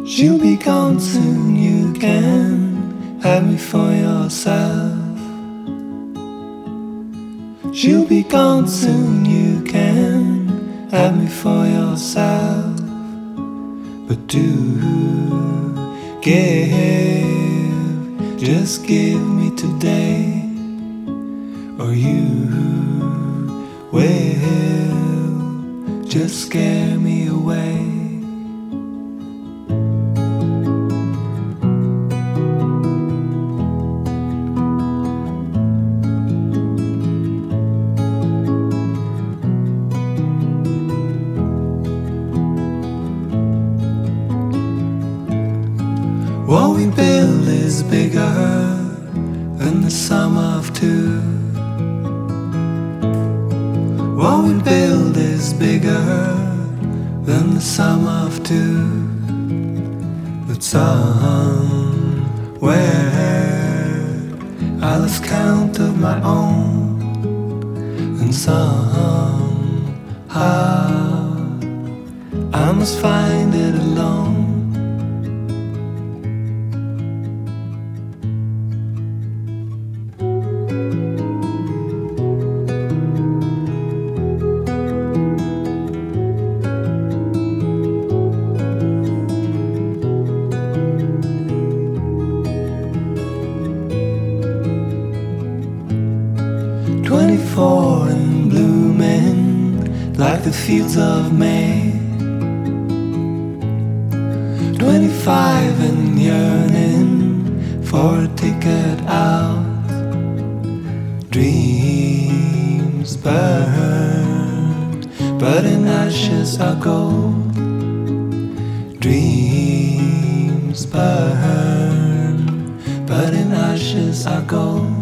She'll be gone soon, you can have me for yourself. She'll be gone soon, you can have me for yourself. But do give, just give me today, or you will just scare me away. What we build is bigger than the sum of two. What we build is bigger than the sum of two. But somewhere I lost count of my own, and somehow I must find it alone. 24 and blooming like the fields of May. 25 and yearning for a ticket out. Dreams burn, but in ashes are gold. Dreams burn, but in ashes are gold.